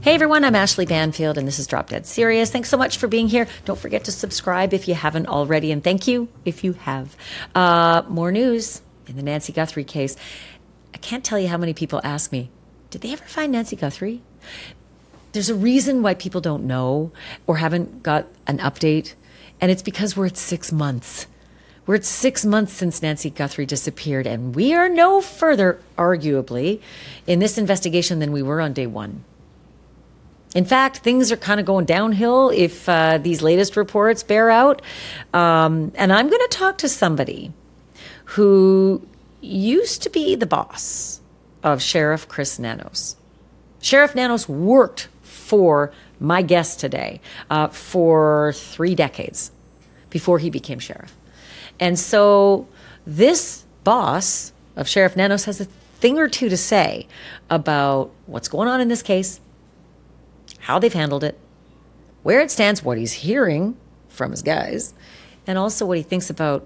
Hey everyone, I'm Ashley Banfield and this is Drop Dead Serious. Thanks so much for being here. Don't forget to subscribe if you haven't already, and thank you if you have. More news in the Nancy Guthrie case. I can't tell you how many people ask me, did they ever find Nancy Guthrie? There's a reason why people don't know or haven't got an update, and it's because we're at 6 months. We're at 6 months since Nancy Guthrie disappeared, and we are no further, arguably, in this investigation than we were on day one. In fact, things are kind of going downhill if these latest reports bear out. And I'm going to talk to somebody who used to be the boss of Sheriff Chris Nanos. Sheriff Nanos worked for my guest today for 3 decades before he became sheriff. And so this boss of Sheriff Nanos has a thing or two to say about what's going on in this case, how they've handled it, where it stands, what he's hearing from his guys, and also what he thinks about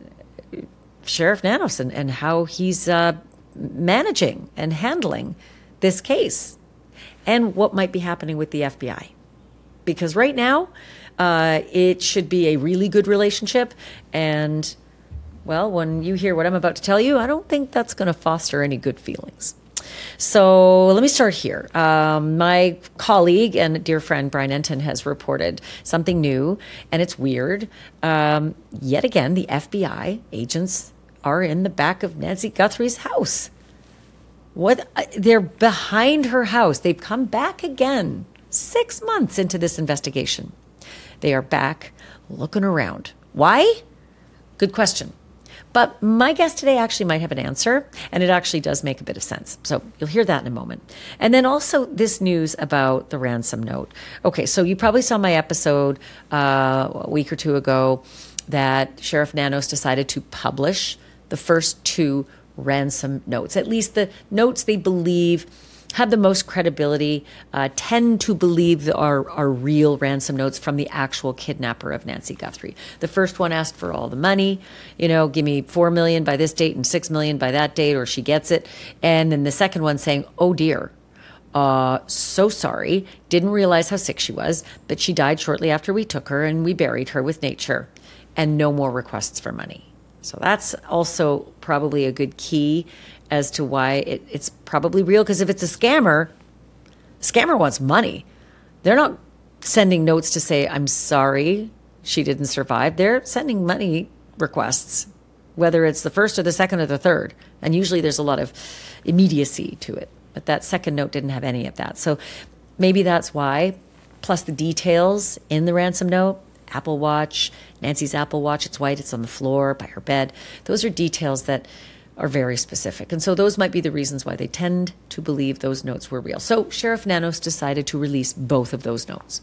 Sheriff Nanos and how he's managing and handling this case, and what might be happening with the FBI. Because right now, it should be a really good relationship, and, well, when you hear what I'm about to tell you, I don't think that's going to foster any good feelings. So let me start here. My colleague and dear friend Brian Enton has reported something new, and it's weird. Yet again, the FBI agents are in the back of Nancy Guthrie's house. They're behind her house. They've come back again 6 months into this investigation. They are back looking around. Why? Good question. But my guest today actually might have an answer, and it actually does make a bit of sense. So you'll hear that in a moment. And then also this news about the ransom note. Okay, so you probably saw my episode a week or two ago that Sheriff Nanos decided to publish the first 2 ransom notes, at least the notes they believe have the most credibility, tend to believe are real ransom notes from the actual kidnapper of Nancy Guthrie. The first one asked for all the money, give me $4 million by this date and $6 million by that date, or she gets it. And then the second one saying, oh dear, so sorry, didn't realize how sick she was, but she died shortly after we took her and we buried her with nature, and no more requests for money. So that's also probably a good key as to why it's probably real, because if it's a scammer wants money. They're not sending notes to say, I'm sorry she didn't survive. They're sending money requests, whether it's the first or the second or the third. And usually there's a lot of immediacy to it. But that second note didn't have any of that. So maybe that's why, plus the details in the ransom note. Apple Watch, Nancy's Apple Watch, it's white, it's on the floor by her bed. Those are details that are very specific. And so those might be the reasons why they tend to believe those notes were real. So Sheriff Nanos decided to release both of those notes.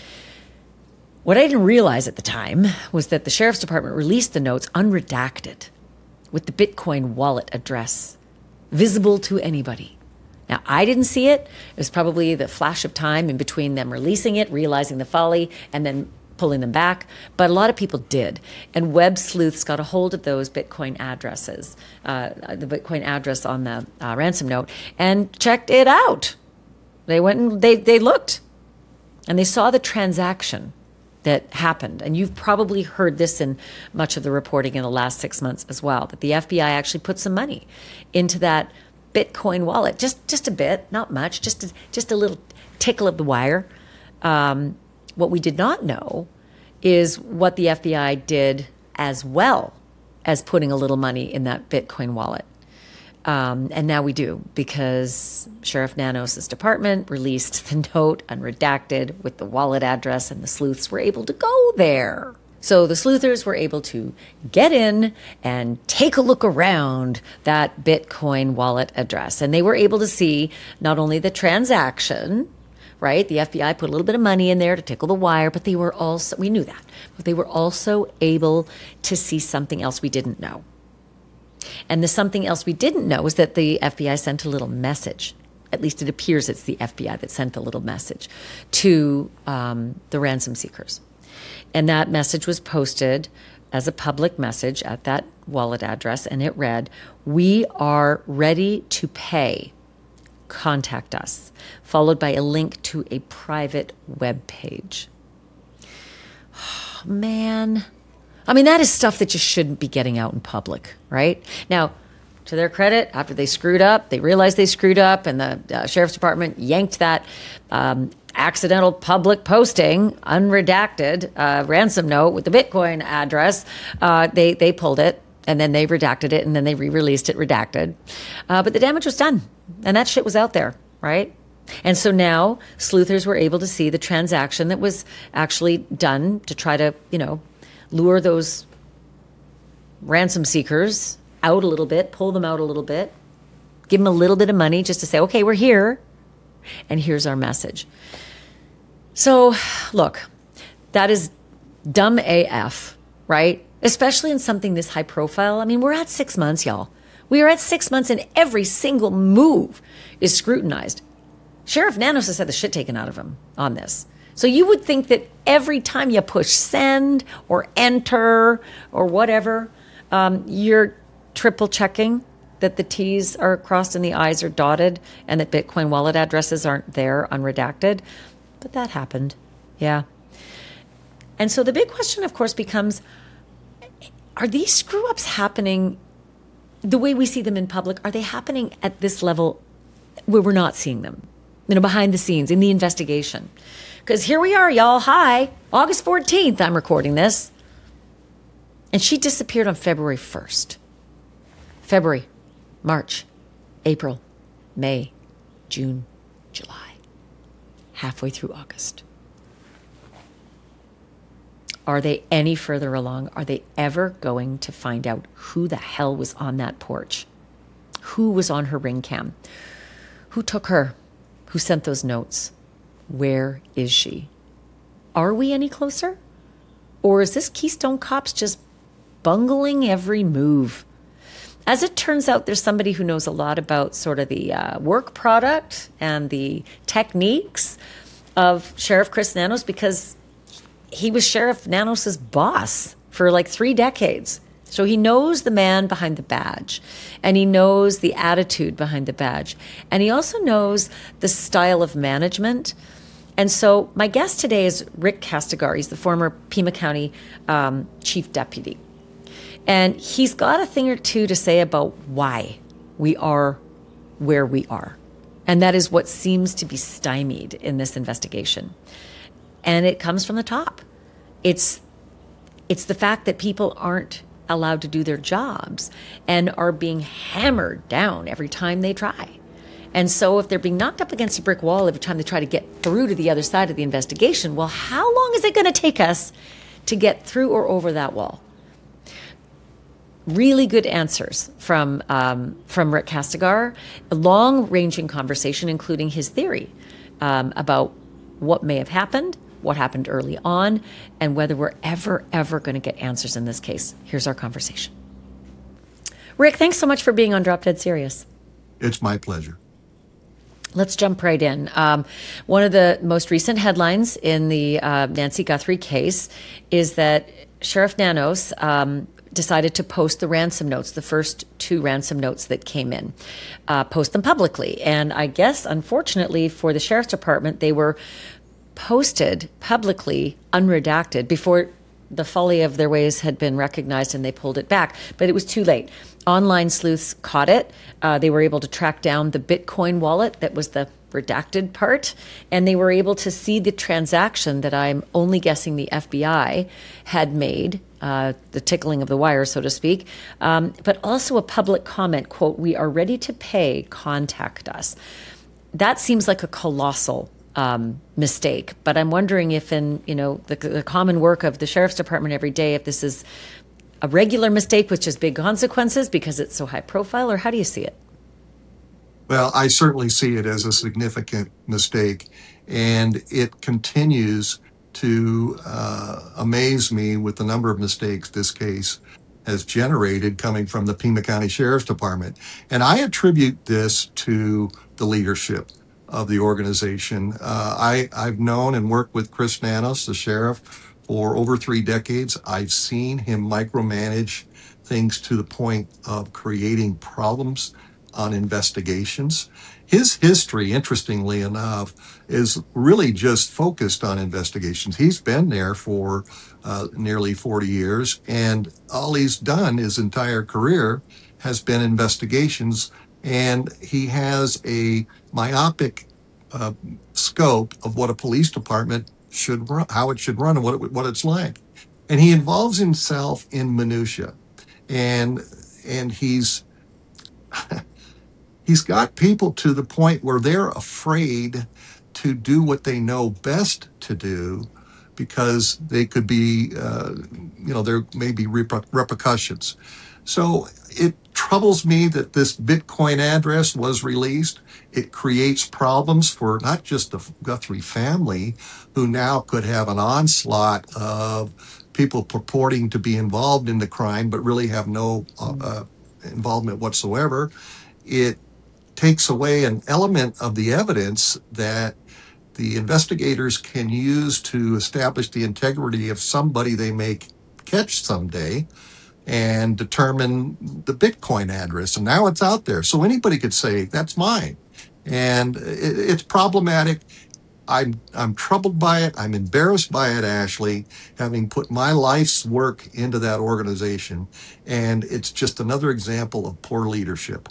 What I didn't realize at the time was that the Sheriff's Department released the notes unredacted with the Bitcoin wallet address visible to anybody. Now, I didn't see it. It was probably the flash of time in between them releasing it, realizing the folly, and then pulling them back, but a lot of people did. And web sleuths got a hold of those Bitcoin addresses, the Bitcoin address on the ransom note, and checked it out. They went and they looked, and they saw the transaction that happened. And you've probably heard this in much of the reporting in the last 6 months as well, that the FBI actually put some money into that Bitcoin wallet, just a bit, not much, just a little tickle of the wire. What we did not know is what the FBI did as well as putting a little money in that Bitcoin wallet. And now we do, because Sheriff Nanos' department released the note unredacted with the wallet address, and the sleuths were able to go there. So the sleuthers were able to get in and take a look around that Bitcoin wallet address. And they were able to see not only the transaction, right? The FBI put a little bit of money in there to tickle the wire, but they were also, we knew that, but they were also able to see something else we didn't know. And the something else we didn't know was that the FBI sent a little message. At least it appears it's the FBI that sent the little message to the ransom seekers. And that message was posted as a public message at that wallet address, and it read, "We are ready to pay contact us, followed by a link to a private web page. Oh, man. I mean, that is stuff that just shouldn't be getting out in public, right? Now, to their credit, after they screwed up, they realized they screwed up, and the Sheriff's Department yanked that accidental public posting, unredacted ransom note with the Bitcoin address. They pulled it, and then they redacted it, and then they re-released it redacted. But the damage was done, and that shit was out there, right? And so now sleuthers were able to see the transaction that was actually done to try to, lure those ransom seekers out a little bit, pull them out a little bit, give them a little bit of money just to say, okay, we're here, and here's our message. So, look, that is dumb AF, right? Especially in something this high profile. I mean, we're at 6 months, y'all. We are at 6 months, and every single move is scrutinized. Sheriff Nanos has had the shit taken out of him on this. So you would think that every time you push send or enter or whatever, you're triple checking that the T's are crossed and the I's are dotted and that Bitcoin wallet addresses aren't there unredacted. But that happened. Yeah. And so the big question, of course, becomes, are these screw ups happening the way we see them in public? Are they happening at this level where we're not seeing them, behind the scenes in the investigation? Because here we are, y'all. Hi, August 14th, I'm recording this. And she disappeared on February 1st. February, March, April, May, June, July. Halfway through August. Are they any further along? Are they ever going to find out who the hell was on that porch? Who was on her ring cam? Who took her? Who sent those notes? Where is she? Are we any closer? Or is this Keystone Cops just bungling every move? As it turns out, there's somebody who knows a lot about sort of the work product and the techniques of Sheriff Chris Nanos, because he was Sheriff Nanos's boss for like 3 decades. So he knows the man behind the badge, and he knows the attitude behind the badge, and he also knows the style of management. And so my guest today is Rick Castigar. He's the former Pima County Chief Deputy. And he's got a thing or two to say about why we are where we are. And that is what seems to be stymied in this investigation. And it comes from the top. It's the fact that people aren't allowed to do their jobs and are being hammered down every time they try. And so if they're being knocked up against a brick wall every time they try to get through to the other side of the investigation, well, how long is it going to take us to get through or over that wall? Really good answers from Rick Castigar, a long-ranging conversation, including his theory about what may have happened, what happened early on, and whether we're ever going to get answers in this case. Here's our conversation. Rick, thanks so much for being on Drop Dead Serious. It's my pleasure. Let's jump right in. One of the most recent headlines in the Nancy Guthrie case is that Sheriff Nanos decided to post the ransom notes, the first 2 ransom notes that came in, post them publicly. And I guess, unfortunately for the Sheriff's Department, they were posted publicly, unredacted, before the folly of their ways had been recognized and they pulled it back. But it was too late. Online sleuths caught it. They were able to track down the Bitcoin wallet that was the redacted part, and they were able to see the transaction that I'm only guessing the FBI had made, the tickling of the wire, so to speak, but also a public comment, quote, "We are ready to pay, contact us." That seems like a colossal mistake, but I'm wondering if in the common work of the Sheriff's Department every day, if this is a regular mistake with just big consequences because it's so high profile, or how do you see it? Well, I certainly see it as a significant mistake, and it continues to amaze me with the number of mistakes this case has generated coming from the Pima County Sheriff's Department. And I attribute this to the leadership of the organization. I've known and worked with Chris Nanos, the sheriff, for over 3 decades. I've seen him micromanage things to the point of creating problems on investigations. His history, interestingly enough, is really just focused on investigations. He's been there for nearly 40 years, and all he's done his entire career has been investigations. And he has a myopic uh, scope of what a police department should run, how it should run, and what it's like. And he involves himself in minutia, and and he's got people to the point where they're afraid to do what they know best to do because they could be, there may be repercussions. So it troubles me that this Bitcoin address was released. It creates problems for not just the Guthrie family, who now could have an onslaught of people purporting to be involved in the crime, but really have no involvement whatsoever. It takes away an element of the evidence that the investigators can use to establish the integrity of somebody they may catch someday and determine the Bitcoin address. And now it's out there. So anybody could say, that's mine. And it's problematic. I'm troubled by it. I'm embarrassed by it, Ashley, having put my life's work into that organization. And it's just another example of poor leadership.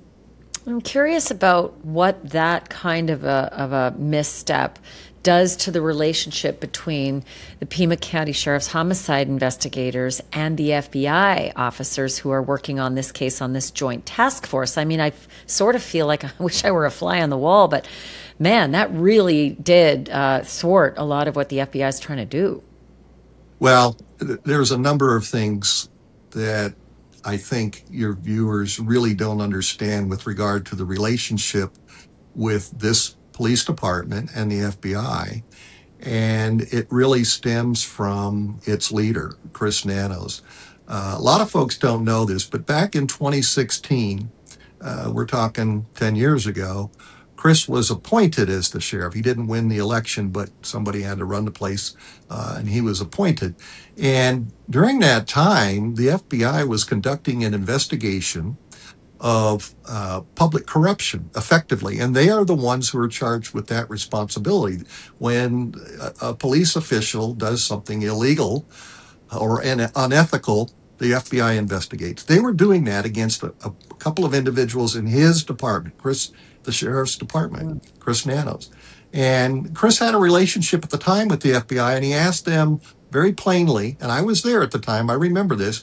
I'm curious about what that kind of a misstep does to the relationship between the Pima County Sheriff's homicide investigators and the FBI officers who are working on this case on this joint task force. I mean, I sort of feel like I wish I were a fly on the wall, but man, that really did thwart a lot of what the FBI is trying to do. Well, there's a number of things that I think your viewers really don't understand with regard to the relationship with this police department and the FBI. And it really stems from its leader, Chris Nanos. A lot of folks don't know this, but back in 2016, we're talking 10 years ago, Chris was appointed as the sheriff. He didn't win the election, but somebody had to run the place, and he was appointed. And during that time, the FBI was conducting an investigation of public corruption effectively. And they are the ones who are charged with that responsibility. When a police official does something illegal or unethical, the FBI investigates. They were doing that against a couple of individuals in his department, the sheriff's department, Chris Nanos. And Chris had a relationship at the time with the FBI, and he asked them very plainly, and I was there at the time, I remember this,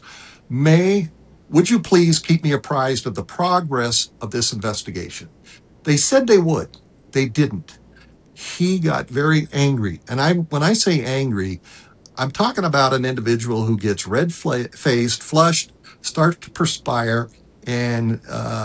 would you please keep me apprised of the progress of this investigation? They said they would. They didn't. He got very angry. And when I say angry, I'm talking about an individual who gets red-faced, flushed, starts to perspire, and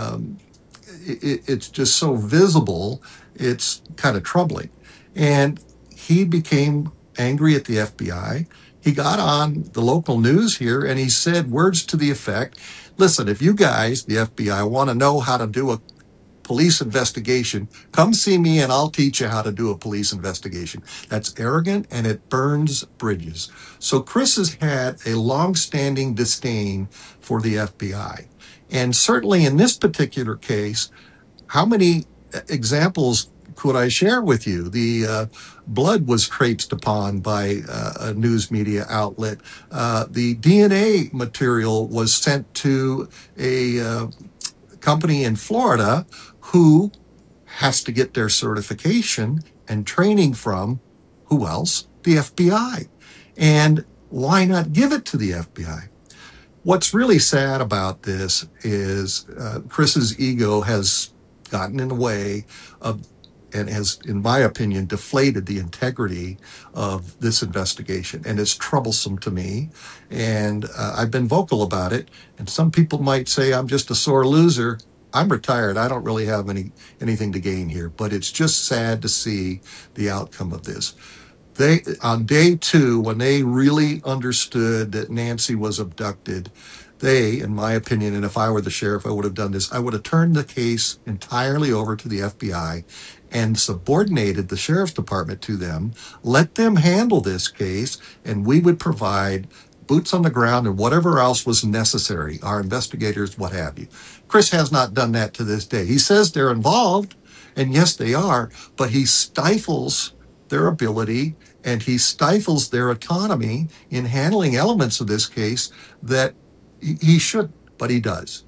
it's just so visible, it's kind of troubling. And he became angry at the FBI. He got on the local news here and he said words to the effect, listen, if you guys, the FBI, want to know how to do a police investigation, come see me and I'll teach you how to do a police investigation. That's arrogant and it burns bridges. So Chris has had a long-standing disdain for the FBI. And certainly in this particular case, how many examples could I share with you? The blood was traipsed upon by a news media outlet. The DNA material was sent to a company in Florida who has to get their certification and training from, who else? The FBI. And why not give it to the FBI? What's really sad about this is Chris's ego has gotten in the way of, and has, in my opinion, deflated the integrity of this investigation. And it's troublesome to me. And I've been vocal about it. And some people might say I'm just a sore loser. I'm retired. I don't really have anything to gain here. But it's just sad to see the outcome of this. On day 2, when they really understood that Nancy was abducted, they, in my opinion, and if I were the sheriff, I would have done this, I would have turned the case entirely over to the FBI and subordinated the sheriff's department to them, let them handle this case, and we would provide boots on the ground and whatever else was necessary, our investigators, what have you. Chris has not done that to this day. He says they're involved, and yes, they are, but he stifles their ability and he stifles their autonomy in handling elements of this case that he should, but he does.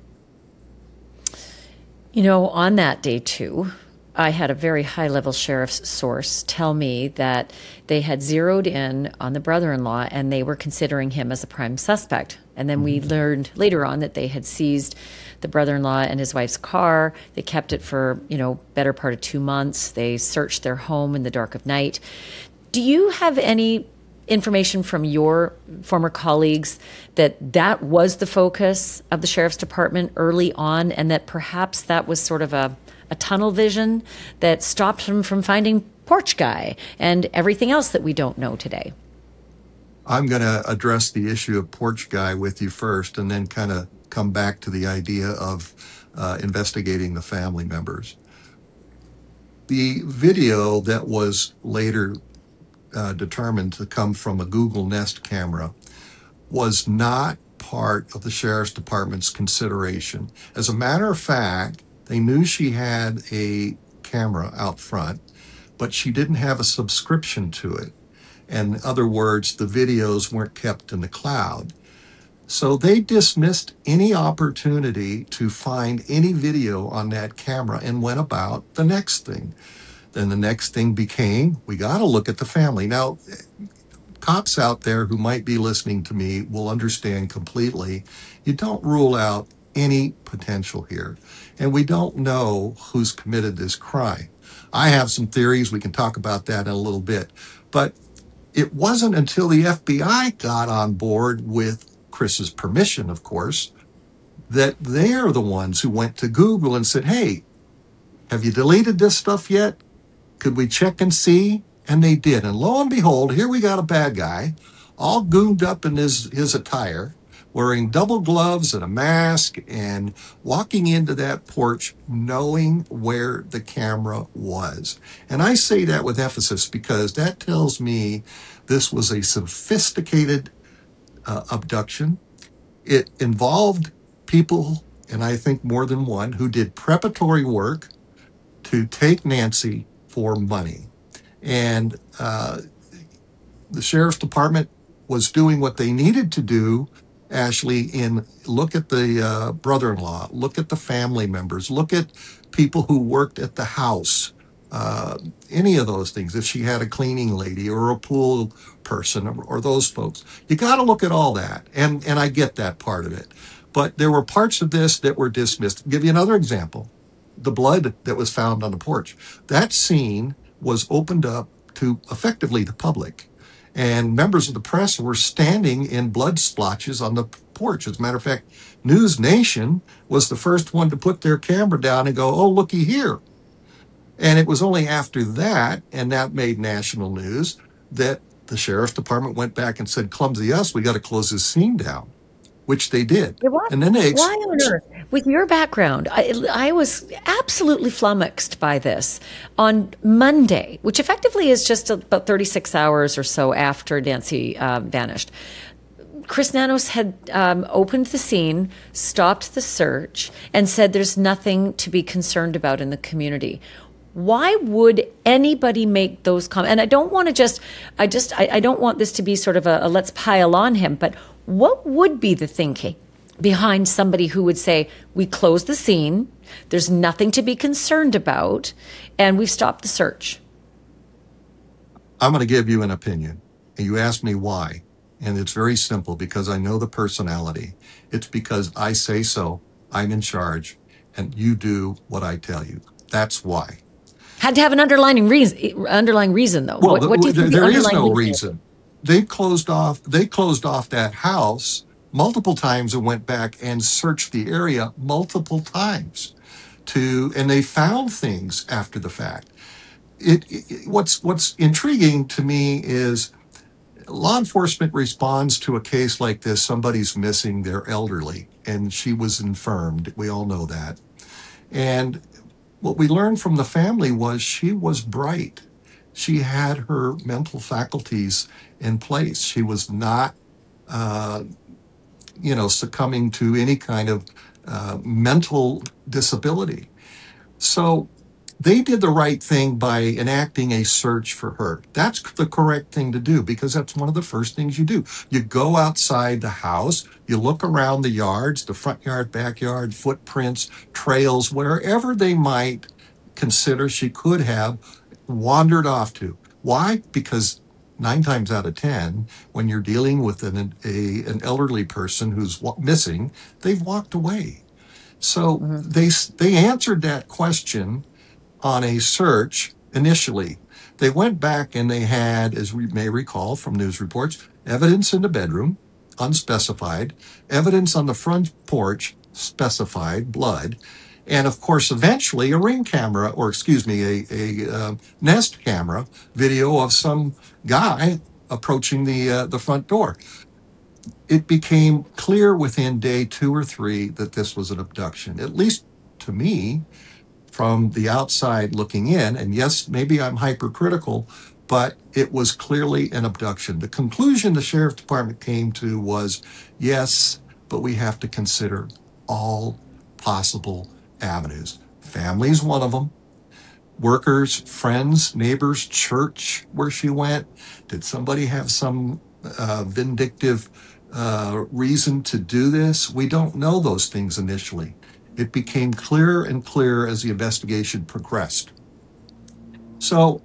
On that day too, I had a very high level sheriff's source tell me that they had zeroed in on the brother-in-law and they were considering him as a prime suspect. And then we learned later on that they had seized the brother-in-law and his wife's car. They kept it for, better part of 2 months. They searched their home in the dark of night. Do you have any information from your former colleagues that was the focus of the sheriff's department early on, and that perhaps that was sort of a tunnel vision that stopped them from finding Porch Guy and everything else that we don't know today? I'm going to address the issue of Porch Guy with you first, and then kind of come back to the idea of investigating the family members. The video that was later determined to come from a Google Nest camera was not part of the sheriff's department's consideration. As a matter of fact, they knew she had a camera out front, but she didn't have a subscription to it. In other words, the videos weren't kept in the cloud. So they dismissed any opportunity to find any video on that camera and went about the next thing. Then the next thing became, we got to look at the family. Now, cops out there who might be listening to me will understand completely. You don't rule out any potential here. And we don't know who's committed this crime. I have some theories. We can talk about that in a little bit. But it wasn't until the FBI got on board with Chris's permission, of course, that they're the ones who went to Google and said, hey, have you deleted this stuff yet? Could we check and see? And they did. And lo and behold, here we got a bad guy, all gooned up in his attire, wearing double gloves and a mask, and walking into that porch knowing where the camera was. And I say that with emphasis because that tells me this was a sophisticated abduction. It involved people, and I think more than one, who did preparatory work to take Nancy for money. And the sheriff's department was doing what they needed to do, Ashley, in look at the brother-in-law, look at the family members, look at people who worked at the house, any of those things. If she had a cleaning lady or a pool person or those folks, you got to look at all that. And I get that part of it. But there were parts of this that were dismissed. I'll give you another example. The blood that was found on the porch. That scene was opened up to effectively the public. And members of the press were standing in blood splotches on the porch. As a matter of fact, News Nation was the first one to put their camera down and go, oh, looky here. And it was only after that, and that made national news, that the sheriff's department went back and said, clumsy us, we got to close this scene down, which they did. And then why on earth? With your background, I was absolutely flummoxed by this. On Monday, which effectively is just about 36 hours or so after Nancy vanished, Chris Nanos had opened the scene, stopped the search, and said there's nothing to be concerned about in the community. Why would anybody make those comments? And I don't want to I don't want this to be sort of a let's pile on him, but what would be the thinking behind somebody who would say, we closed the scene, there's nothing to be concerned about, and we've stopped the search? I'm going to give you an opinion. And you asked me why. And it's very simple, because I know the personality. It's because I say so, I'm in charge, and you do what I tell you. That's why. Had to have an underlying reason, though. Well, what do you think there is no reason. They closed off that house multiple times and went back and searched the area multiple times and they found things after the fact. What's intriguing to me is law enforcement responds to a case like this. Somebody's missing, they're elderly, and she was infirmed. We all know that. And what we learned from the family was she was bright. She had her mental faculties in place. She was not, succumbing to any kind of mental disability. So they did the right thing by enacting a search for her. That's the correct thing to do because that's one of the first things you do. You go outside the house, you look around the yards, the front yard, backyard, footprints, trails, wherever they might consider she could have wandered off to. Why? Because 9 times out of 10, when you're dealing with an elderly person who's missing, they've walked away. So Hmm. they answered that question on a search initially. They went back and they had, as we may recall from news reports, evidence in the bedroom, unspecified, evidence on the front porch, specified, blood, and of course, eventually a ring camera, or excuse me, a Nest camera video of some guy approaching the front door. It became clear within day 2 or 3 that this was an abduction, at least to me, from the outside looking in. And yes, maybe I'm hypercritical, but it was clearly an abduction. The conclusion the sheriff's department came to was yes, but we have to consider all possible avenues. Family is one of them. Workers, friends, neighbors, church where she went. Did somebody have some vindictive reason to do this? We don't know those things initially. It became clearer and clearer as the investigation progressed. So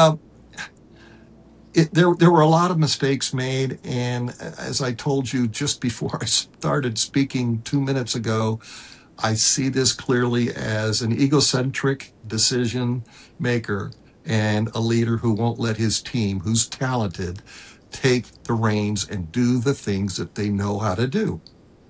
there were a lot of mistakes made. And as I told you just before I started speaking 2 minutes ago, I see this clearly as an egocentric decision maker and a leader who won't let his team, who's talented, take the reins and do the things that they know how to do.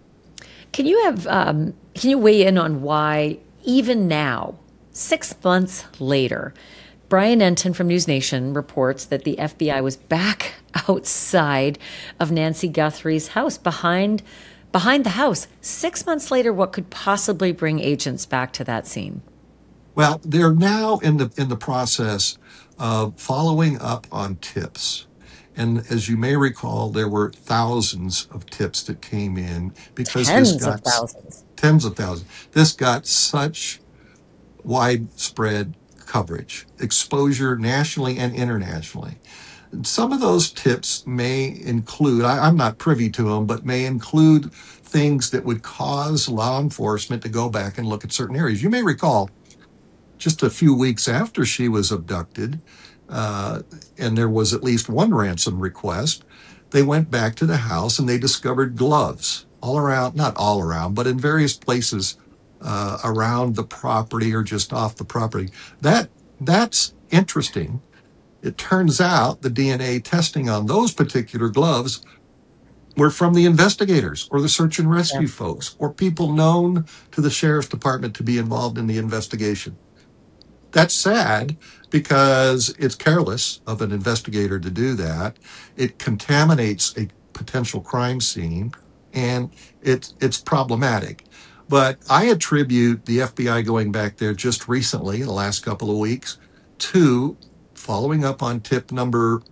Can you weigh in on why even now, 6 months later, Brian Enton from News Nation reports that the FBI was back outside of Nancy Guthrie's house, behind the house. 6 months later, what could possibly bring agents back to that scene? Well, they're now in the process of following up on tips. And as you may recall, there were thousands of tips that came in because this Tens of got thousands. tens of thousands. This got such widespread coverage, exposure nationally and internationally. Some of those tips may include, I'm not privy to them, but may include things that would cause law enforcement to go back and look at certain areas. You may recall just a few weeks after she was abducted, uh, and there was at least one ransom request, they went back to the house and they discovered gloves all around, not all around, but in various places around the property or just off the property. That that's interesting. It turns out the DNA testing on those particular gloves were from the investigators or the search and Yeah. rescue folks or people known to the sheriff's department to be involved in the investigation. That's sad because it's careless of an investigator to do that. It contaminates a potential crime scene and it's problematic. But I attribute the FBI going back there just recently, in the last couple of weeks, to following up on tip number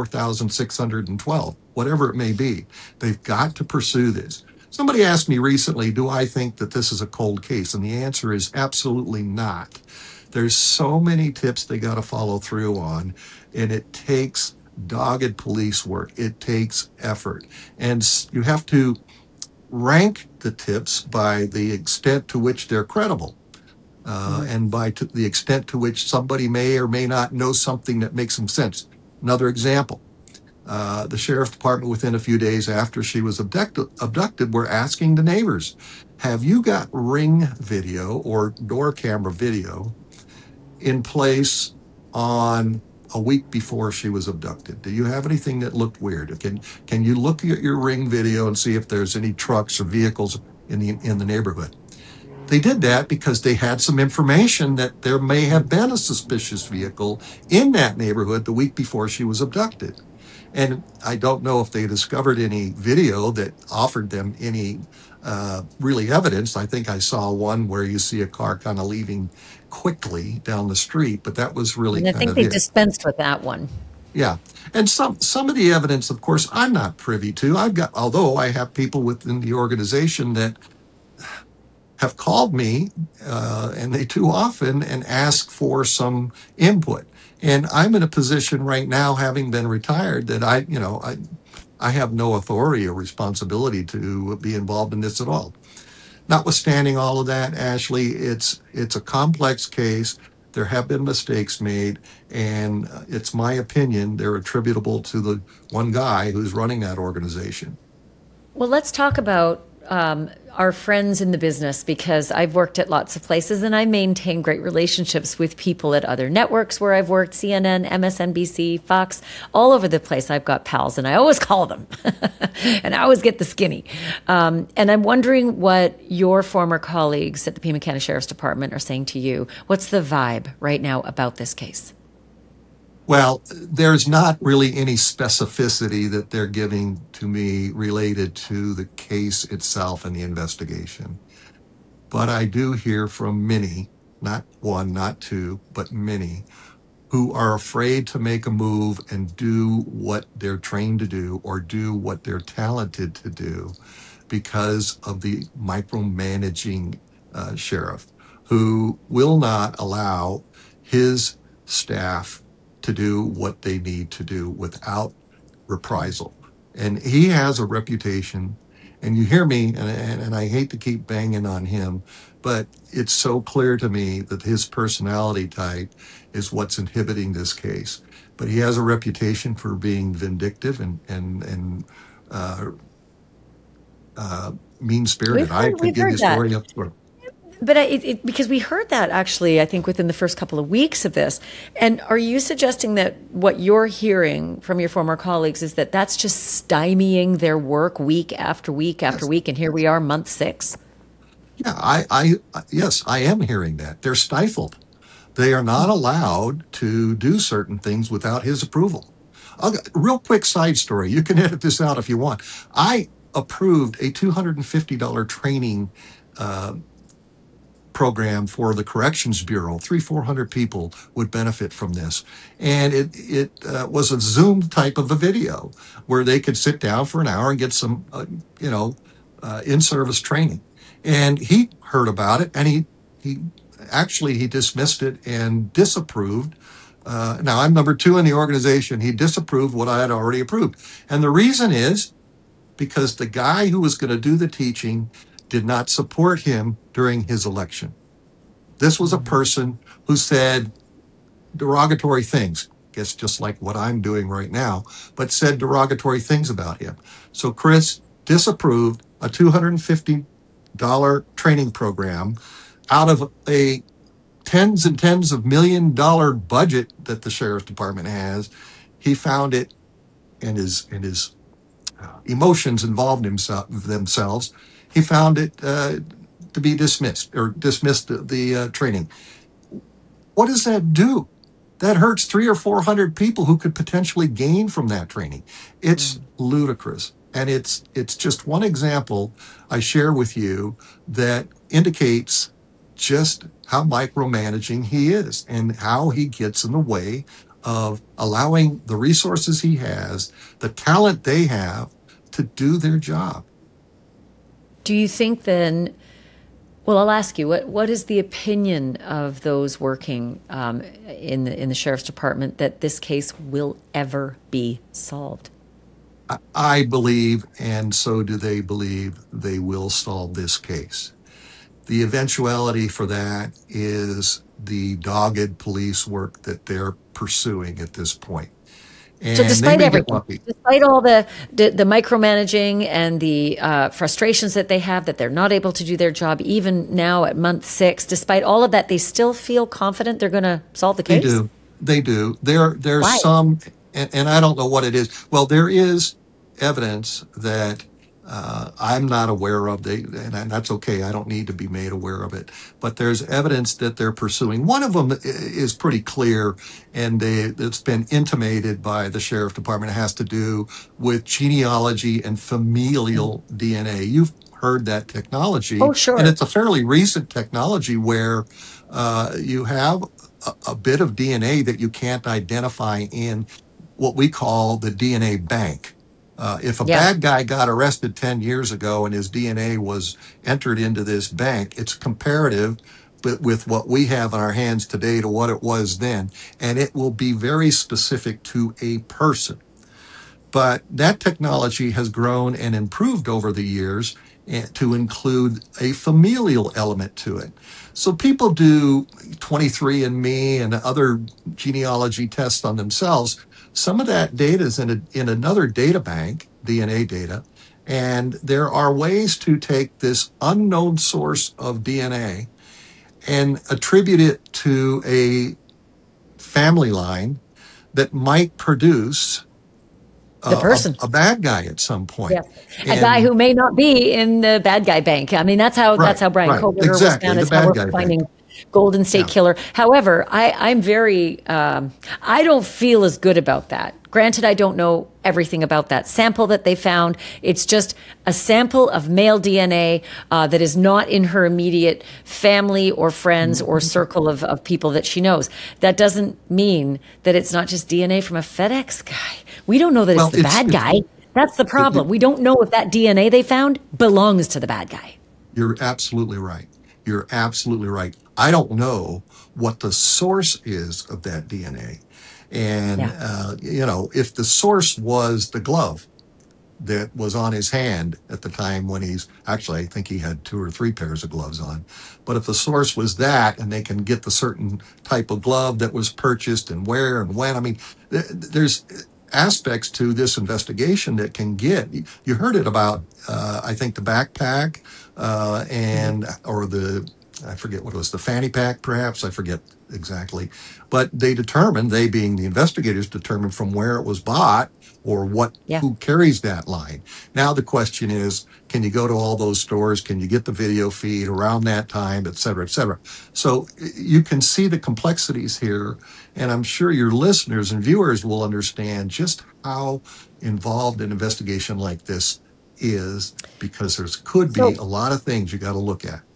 4,612, whatever it may be. They've got to pursue this. Somebody asked me recently, do I think that this is a cold case? And the answer is absolutely not. There's so many tips they got to follow through on, and it takes dogged police work. It takes effort. And you have to rank the tips by the extent to which they're credible. Mhm. And by the extent to which somebody may or may not know something that makes some sense. Another example, the sheriff's department, within a few days after she was abducted, were asking the neighbors, have you got ring video or door camera video in place on a week before she was abducted? Do you have anything that looked weird? Can you look at your ring video and see if there's any trucks or vehicles in the neighborhood? They did that because they had some information that there may have been a suspicious vehicle in that neighborhood the week before she was abducted. And I don't know if they discovered any video that offered them any really evidence. I think I saw one where you see a car kind of leaving quickly down the street, but that was really And I kind think of they it. dispensed with that one. Yeah. And some of the evidence, of course, I'm not privy to. I've got, although I have people within the organization that have called me, and they too often, and ask for some input. And I'm in a position right now, having been retired, that I have no authority or responsibility to be involved in this at all. Notwithstanding all of that, Ashley, it's a complex case. There have been mistakes made, and it's my opinion they're attributable to the one guy who's running that organization. Well, let's talk about our friends in the business, because I've worked at lots of places and I maintain great relationships with people at other networks where I've worked: CNN, MSNBC, Fox, all over the place. I've got pals and I always call them and I always get the skinny. And I'm wondering what your former colleagues at the Pima County Sheriff's Department are saying to you. What's the vibe right now about this case? Well, there's not really any specificity that they're giving to me related to the case itself and the investigation. But I do hear from many, not one, not two, but many, who are afraid to make a move and do what they're trained to do or do what they're talented to do because of the micromanaging sheriff, who will not allow his staff to do what they need to do without reprisal. And he has a reputation, and you hear me, and I hate to keep banging on him, but it's so clear to me that his personality type is what's inhibiting this case. But he has a reputation for being vindictive and uh, mean spirited. I could We've give you heard a that. story up for. But because we heard that actually, I think within the first couple of weeks of this. And are you suggesting that what you're hearing from your former colleagues is that that's just stymieing their work week after week after Yes. week? And here we are, month six. Yeah, yes, I am hearing that. They're stifled. They are not allowed to do certain things without his approval. Real quick side story. You can edit this out if you want. I approved a $250 training uh, program for the Corrections Bureau. 400 people would benefit from this. And it was a Zoom type of a video where they could sit down for an hour and get some, in-service training. And he heard about it, and he actually he dismissed it and disapproved. Now I'm number two in the organization. He disapproved what I had already approved. And the reason is because the guy who was going to do the teaching did not support him during his election. This was a person who said derogatory things, I guess just like what I'm doing right now, but said derogatory things about him. So Chris disapproved a $250 training program out of a tens and tens of $1 million budget that the sheriff's department has. He found it, and his emotions involved themselves. He found it to be dismissed, or dismissed the training. What does that do? That hurts 300 or 400 people who could potentially gain from that training. It's ludicrous. And it's just one example I share with you that indicates just how micromanaging he is and how he gets in the way of allowing the resources he has, the talent they have, to do their job. Do you think then? Well, I'll ask you, what is the opinion of those working in the sheriff's department that this case will ever be solved? I believe, and so do they believe, they will solve this case. The eventuality for that is the dogged police work that they're pursuing at this point. So And they despite may get everything, lucky. despite all the micromanaging and the frustrations that they have that they're not able to do their job, even now at month six, despite all of that, they still feel confident they're going to solve the They case? do. They do. There's Why? some, and I don't know what it is. Well, there is evidence that I'm not aware of. And that's okay. I don't need to be made aware of it. But there's evidence that they're pursuing. One of them is pretty clear, and it's been intimated by the sheriff department. It has to do with genealogy and familial DNA. You've heard that Oh, technology, and sure. it's a fairly recent technology where you have a bit of DNA that you can't identify in what we call the DNA bank. If a Yeah. bad guy got arrested 10 years ago and his DNA was entered into this bank, it's comparative with what we have in our hands today to what it was then. And it will be very specific to a person. But that technology has grown and improved over the years to include a familial element to it. So people do 23andMe and other genealogy tests on themselves. Some of that data is in another data bank, DNA data, and there are ways to take this unknown source of DNA and attribute it to a family line that might produce The person. a bad guy at some Yeah. point. A guy And who may not be in the bad guy bank. I mean, that's right, how Brian right, Kohberger was exactly, found. the It's how bad we're guy finding bank. Golden State Yeah. Killer. However, I'm very, I don't feel as good about that. Granted, I don't know everything about that sample that they found. It's just a sample of male DNA that is not in her immediate family or friends or circle of people that she knows. That doesn't mean that it's not just DNA from a FedEx guy. We don't know that it's Well, the bad guy. That's the problem. We don't know if that DNA they found belongs to the bad guy. you're absolutely right. You're absolutely right. I don't know what the source is of that DNA. And, Yeah. if the source was the glove that was on his hand at the time when I think he had 2 or 3 pairs of gloves on. But if the source was that, and they can get the certain type of glove that was purchased and where and when, I mean, there's aspects to this investigation that can get, you heard it about, I think the backpack, or I forget what it was, the fanny pack, perhaps, I forget exactly. But they being the investigators, determined from where it was bought or Yeah. who carries that line. Now the question is, can you go to all those stores? Can you get the video feed around that time, et cetera, et cetera? So you can see the complexities here, and I'm sure your listeners and viewers will understand just how involved an investigation like this is, because could be So a lot of things you got to look at.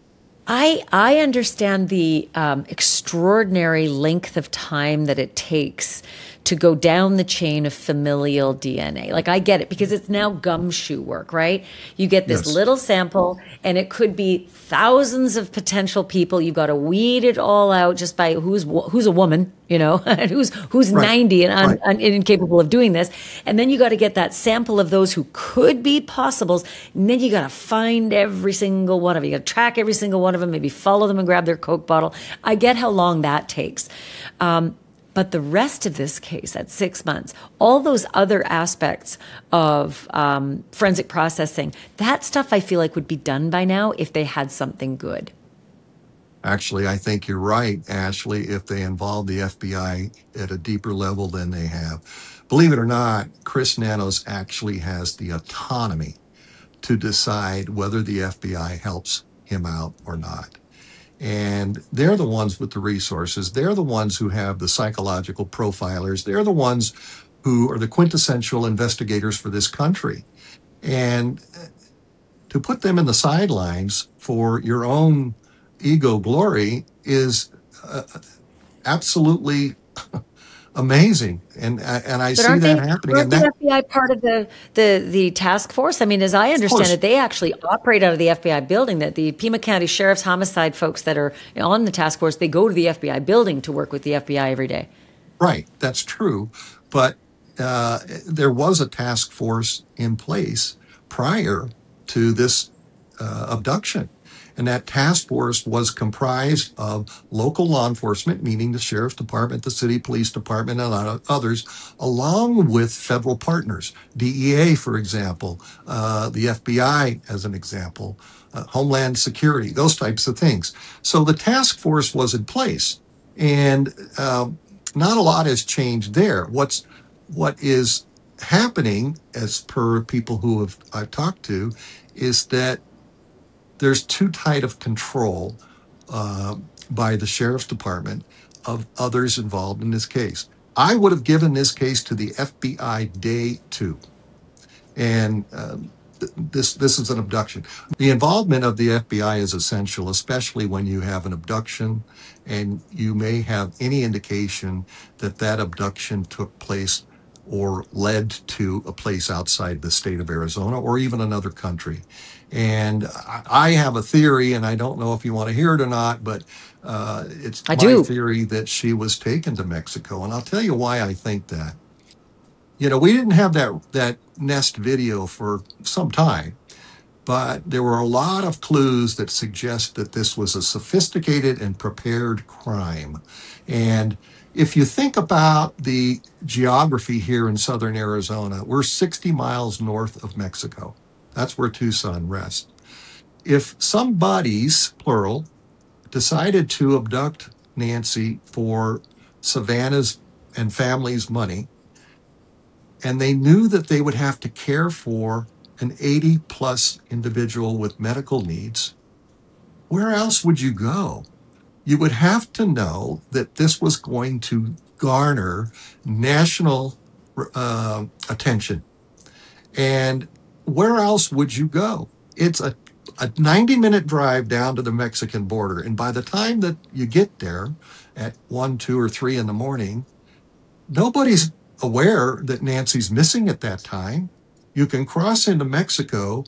I understand the extraordinary length of time that it takes to go down the chain of familial DNA. Like, I get it, because it's now gumshoe work, right? You get this Yes. little sample, and it could be thousands of potential people. You've got to weed it all out just by who's a woman, and who's Right. 90 and Right. incapable of doing this. And then you got to get that sample of those who could be possibles. And then you got to find every single one of them. You got to track every single one of them, maybe follow them and grab their Coke bottle. I get how long that takes. But the rest of this case at 6 months, all those other aspects of forensic processing, that stuff I feel like would be done by now if they had something good. Actually, I think you're right, Ashley, if they involve the FBI at a deeper level than they have. Believe it or not, Chris Nanos actually has the autonomy to decide whether the FBI helps him out or not. And they're the ones with the resources. They're the ones who have the psychological profilers. They're the ones who are the quintessential investigators for this country. And to put them in the sidelines for your own ego glory is absolutely amazing. And I But see aren't that happening. aren't And the that, FBI part of the task force? I mean, as I of understand course, it, they actually operate out of the FBI building. That the Pima County Sheriff's homicide folks that are on the task force, they go to the FBI building to work with the FBI every day. right, that's true. But there was a task force in place prior to this abduction. And that task force was comprised of local law enforcement, meaning the sheriff's department, the city police department, and others, along with federal partners, DEA, for example, the FBI, as an example, Homeland Security, those types of things. So the task force was in place, and not a lot has changed there. What is happening, as per people who I've talked to, is that there's too tight of control by the sheriff's department of others involved in this case. I would have given this case to the FBI day 2, and this is an abduction. The involvement of the FBI is essential, especially when you have an abduction and you may have any indication that abduction took place or led to a place outside the state of Arizona or even another country. And I have a theory, and I don't know if you want to hear it or not, but it's I my do. theory that she was taken to Mexico. And I'll tell you why I think that. We didn't have that nest video for some time, but there were a lot of clues that suggest that this was a sophisticated and prepared crime. And if you think about the geography here in southern Arizona, we're 60 miles north of Mexico. That's where Tucson rests. If somebody's, plural, decided to abduct Nancy for Savannah's and family's money, and they knew that they would have to care for an 80 plus individual with medical needs, where else would you go? You would have to know that this was going to garner national attention. And where else would you go? It's a 90-minute drive down to the Mexican border. And by the time that you get there at 1, 2, or 3 in the morning, nobody's aware that Nancy's missing at that time. You can cross into Mexico,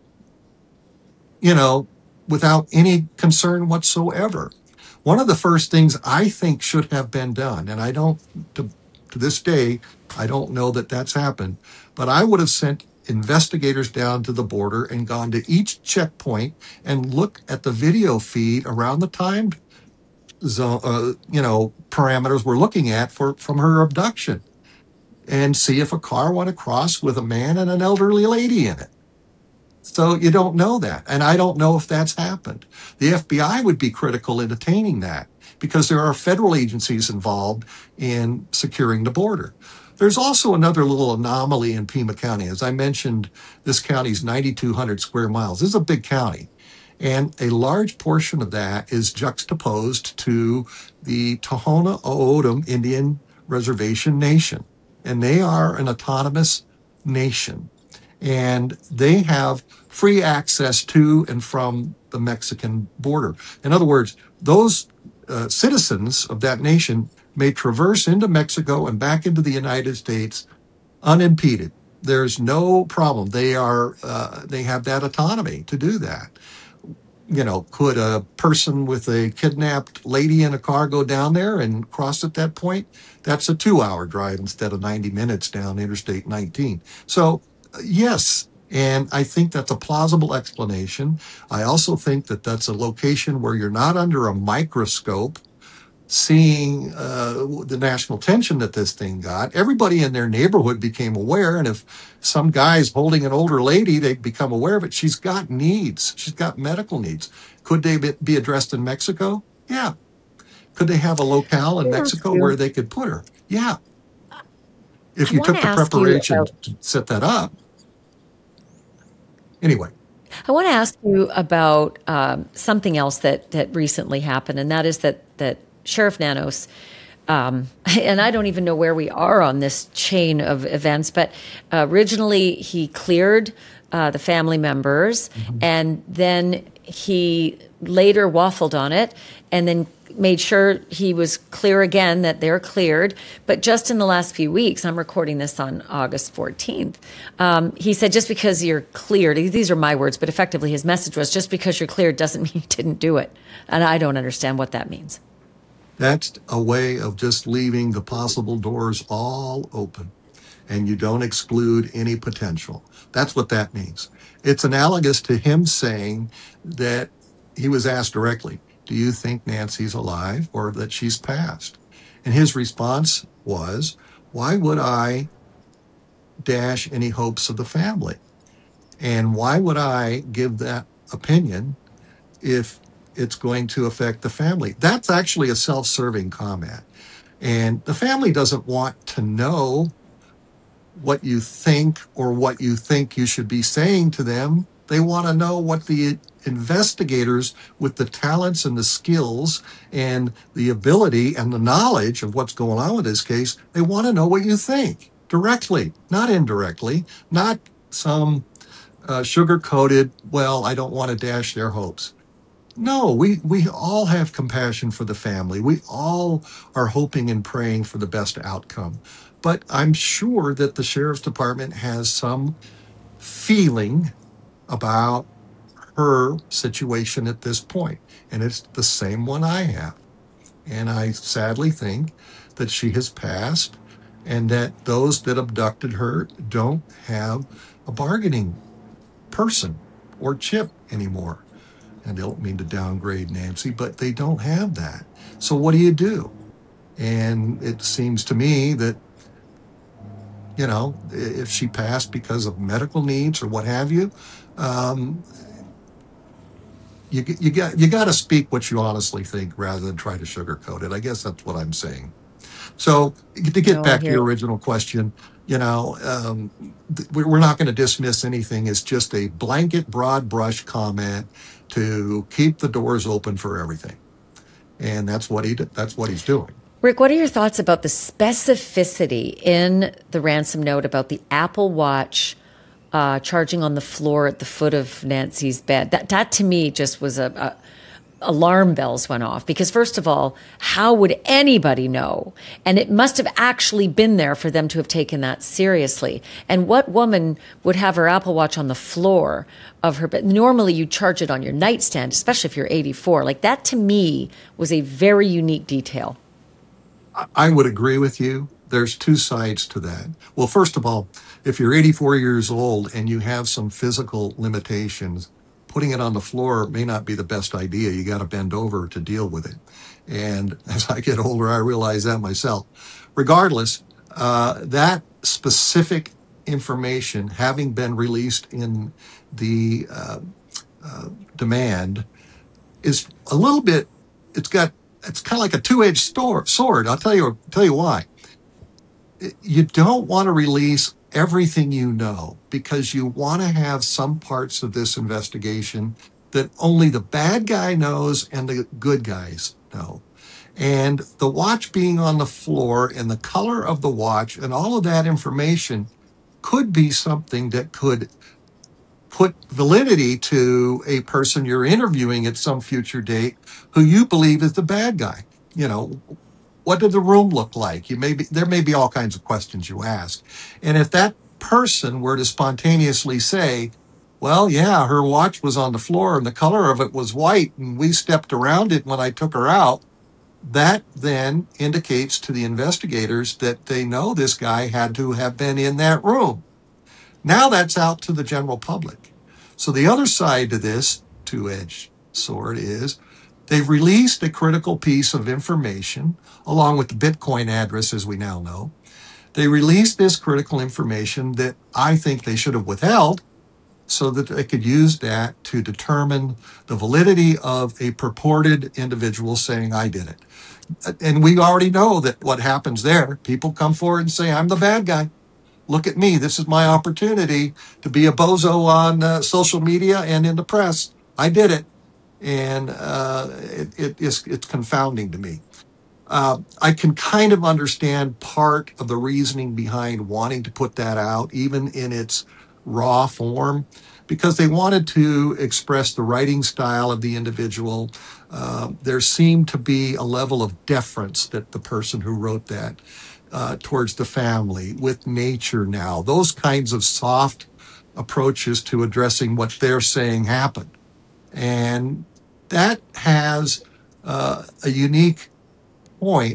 without any concern whatsoever. One of the first things I think should have been done, and to this day, I don't know that that's happened, but I would have sent investigators down to the border and gone to each checkpoint and look at the video feed around the time zone, parameters we're looking at from her abduction, and see if a car went across with a man and an elderly lady in it. So you don't know that. And I don't know if that's happened. The FBI would be critical in attaining that because there are federal agencies involved in securing the border. There's also another little anomaly in Pima County. As I mentioned, this county is 9,200 square miles. This is a big county. And a large portion of that is juxtaposed to the Tohono O'odham Indian Reservation Nation. And they are an autonomous nation. And they have free access to and from the Mexican border. In other words, those citizens of that nation may traverse into Mexico and back into the United States unimpeded. There's no problem. They have that autonomy to do that. Could a person with a kidnapped lady in a car go down there and cross at that point? That's a 2-hour drive instead of 90 minutes down Interstate 19. So, yes, and I think that's a plausible explanation. I also think that that's a location where you're not under a microscope seeing the national attention that this thing got. Everybody in their neighborhood became aware, and if some guy's holding an older lady, they become aware of it. She's got needs. She's got medical needs. Could they be addressed in Mexico? Yeah. Could they have a locale in Mexico where they could put her? Yeah. If you took the preparation to set that up. Anyway. I want to ask you about something else that recently happened, and that is that Sheriff Nanos, and I don't even know where we are on this chain of events, but originally he cleared the family members, and then he later waffled on it, and then made sure he was clear again that they're cleared. But just in the last few weeks, I'm recording this on August 14th, he said, just because you're cleared, these are my words, but effectively his message was, just because you're cleared doesn't mean you didn't do it. And I don't understand what that means. That's a way of just leaving the possible doors all open, and you don't exclude any potential. That's what that means. It's analogous to him saying that he was asked directly, do you think Nancy's alive or that she's passed? And his response was, why would I dash any hopes of the family? And why would I give that opinion if it's going to affect the family? That's actually a self-serving comment. And the family doesn't want to know what you think or what you think you should be saying to them. They want to know what the investigators with the talents and the skills and the ability and the knowledge of what's going on with this case, they want to know what you think directly, not indirectly, not some sugar-coated, well, I don't want to dash their hopes. No, we all have compassion for the family. We all are hoping and praying for the best outcome. but I'm sure that the sheriff's department has some feeling about her situation at this point, and it's the same one I have. And I sadly think that she has passed and that those that abducted her don't have a bargaining person or chip anymore. And I don't mean to downgrade Nancy, but they don't have that. So what do you do? And it seems to me that, if she passed because of medical needs or what have you, um, you got to speak what you honestly think rather than try to sugarcoat it. I guess that's what I'm saying. So to get No, I back to hear your you. original question, we're not going to dismiss anything as just a blanket, broad brush comment to keep the doors open for everything, and that's what he's doing. Rick, what are your thoughts about the specificity in the ransom note about the Apple Watch charging on the floor at the foot of Nancy's bed? That to me just was a alarm bells went off, because first of all, how would anybody know? And it must have actually been there for them to have taken that seriously. And what woman would have her Apple Watch on the floor of her bed? Normally you charge it on your nightstand, especially if you're 84. Like, that to me was a very unique detail. I would agree with you. There's two sides to that. Well, first of all, if you're 84 years old and you have some physical limitations, putting it on the floor may not be the best idea. You got to bend over to deal with it. And as I get older, I realize that myself. Regardless, that specific information having been released in the demand is a little bit, it's kind of like a two-edged sword. I'll tell you why. You don't want to release everything you know, because you want to have some parts of this investigation that only the bad guy knows and the good guys know. And the watch being on the floor and the color of the watch and all of that information could be something that could put validity to a person you're interviewing at some future date who you believe is the bad guy. You know, what did the room look like? There may be all kinds of questions you ask. And if that person were to spontaneously say, well, yeah, her watch was on the floor and the color of it was white and we stepped around it when I took her out, that then indicates to the investigators that they know this guy had to have been in that room. Now that's out to the general public. So the other side to this two-edged sword is they've released a critical piece of information along with the Bitcoin address, as we now know. They released this critical information that I think they should have withheld so that they could use that to determine the validity of a purported individual saying, I did it. And we already know that what happens there, people come forward and say, I'm the bad guy. Look at me. This is my opportunity to be a bozo on social media and in the press. I did it. And it's confounding to me. I can kind of understand part of the reasoning behind wanting to put that out, even in its raw form, because they wanted to express the writing style of the individual. There seemed to be a level of deference that the person who wrote that towards the family, with nature now, those kinds of soft approaches to addressing what they're saying happened. And that has a unique point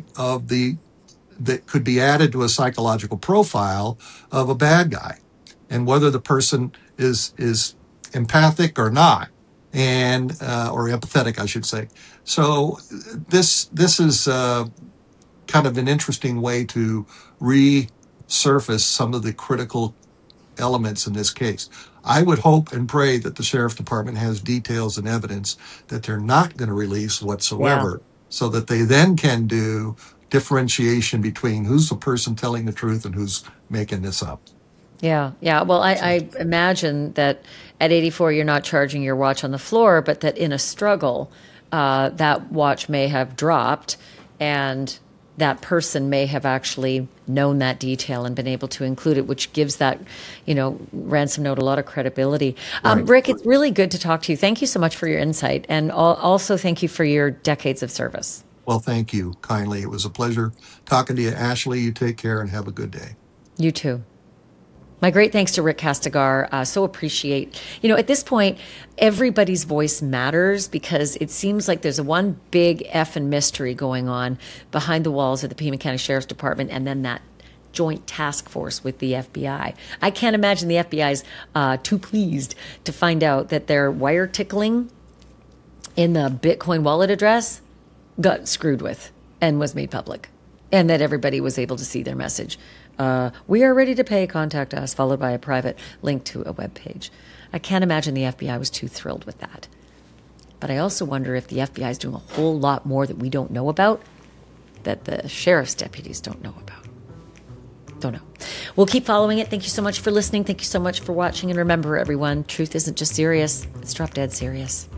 that could be added to a psychological profile of a bad guy, and whether the person is empathic or not, and or empathetic, I should say. So this is kind of an interesting way to resurface some of the critical elements in this case. I would hope and pray that the sheriff's department has details and evidence that they're not going to release Yeah. whatsoever, so that they then can do differentiation between who's the person telling the truth and who's making this up. Yeah, yeah. Well, I imagine that at 84, you're not charging your watch on the floor, but that in a struggle, that watch may have dropped, and that person may have actually known that detail and been able to include it, which gives that, ransom note a lot of credibility. Right. Rick, it's really good to talk to you. Thank you so much for your insight, and also thank you for your decades of service. Well, thank you kindly. It was a pleasure talking to you, Ashley. You take care and have a good day. You too. My great thanks to Rick Castigar. So appreciate, at this point, everybody's voice matters because it seems like there's a one big effing mystery going on behind the walls of the Pima County Sheriff's Department and then that joint task force with the FBI. I can't imagine the FBI's too pleased to find out that their wire tickling in the Bitcoin wallet address got screwed with and was made public, and that everybody was able to see their message. We are ready to pay, contact us, followed by a private link to a web page. I can't imagine the FBI was too thrilled with that. But I also wonder if the FBI is doing a whole lot more that we don't know about, that the sheriff's deputies don't know about. Don't know. We'll keep following it. Thank you so much for listening. Thank you so much for watching. And remember, everyone, truth isn't just serious. It's drop dead serious.